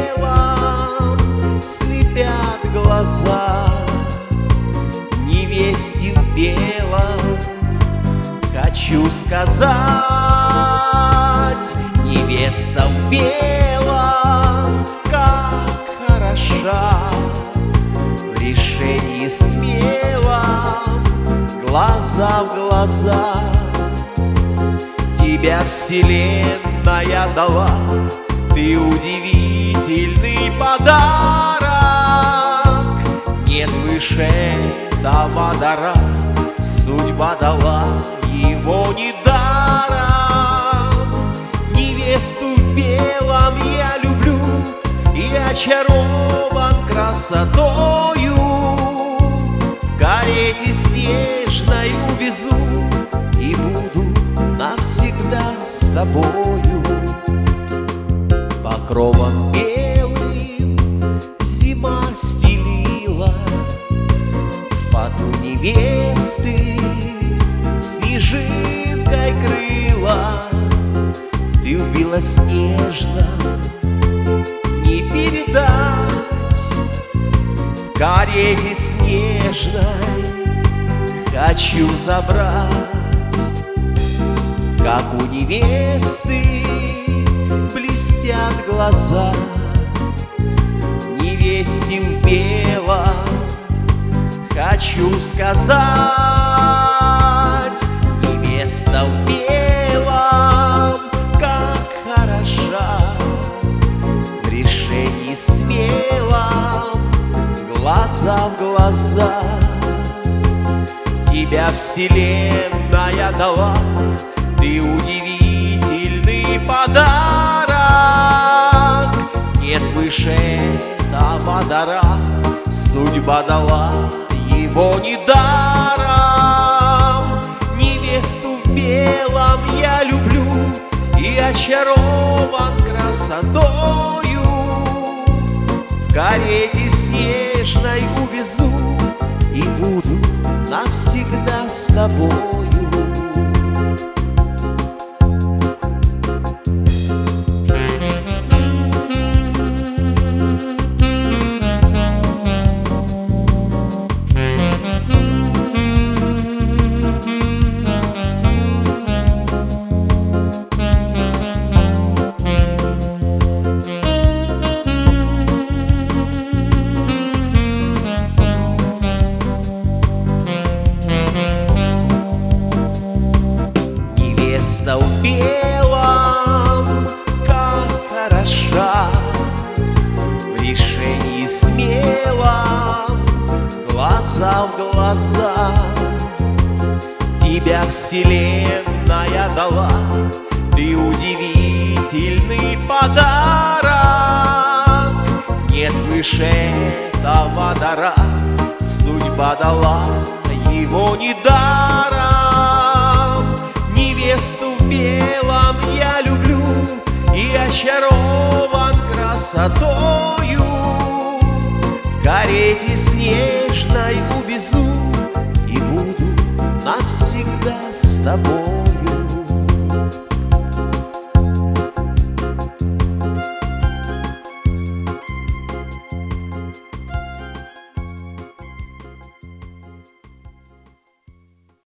белом слепят глаза. Невесте в белом хочу сказать: невеста в белом как хороша, в решении смелом, глаза в глаза. Тебя вселенная дала, ты удивительный подарок. Нет выше этого дара, судьба дала его недаром. Невесту в белом я люблю и очарован красотою. В карете снежной увезу и буду навсегда с тобою. Покровом белым зима стелила фату невесты, снежинкой крыла. Ты в белоснежном не передать, в карете снежной хочу забрать. Как у невесты блестят глаза, невесте в белом хочу сказать: невеста в белом как хороша, в решении смелом, глаза в глаза. Тебя вселенная дала, ты удивительный подарок. Нет выше этого дара, судьба дала его недаром. Невесту в белом я люблю и очарован красотою. В карете снежной увезу и буду навсегда с тобою. Невеста в белом как хороша, в решении смелом, глаза в глаза. Тебя вселенная дала, ты удивительный подарок. Нет выше этого дара, судьба дала его недаром. Невесту в белом я люблю и очарован красотою. В карете снежной увезу и буду навсегда с тобой.